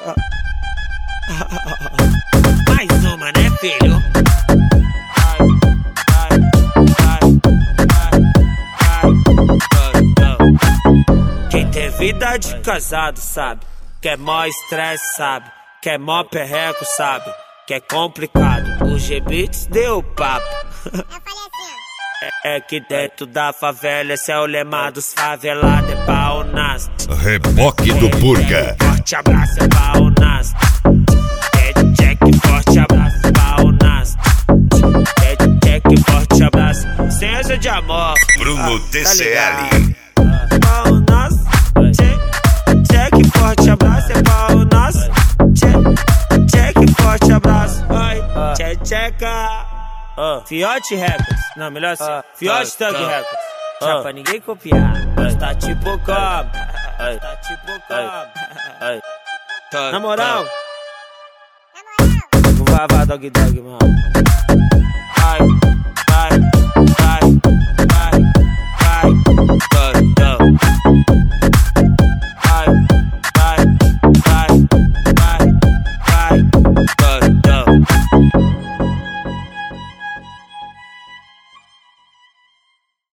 Mais uma, né, filho? Quem tem vida de casado sabe que é mó estresse, sabe que é mó perreco, sabe que é complicado. O G-Beats deu papo. É que dentro da favela esse é o lema dos favelados, é pau nas. Reboque do Purga. Forte abraço, é pau nas. Check, forte abraço, pau nas. Check, forte abraço. Senha de amor. Bruno Tá DCL. Pau nas. Check, forte abraço, é pau nas. Check, forte abraço. Oi, checa. Fiote Records, não, melhor assim, Fiote Thug Records, já pra ninguém copiar. Tá tipo como, tá tipo como. Na moral, no Vava Dog Dog, mano. Vai, vai.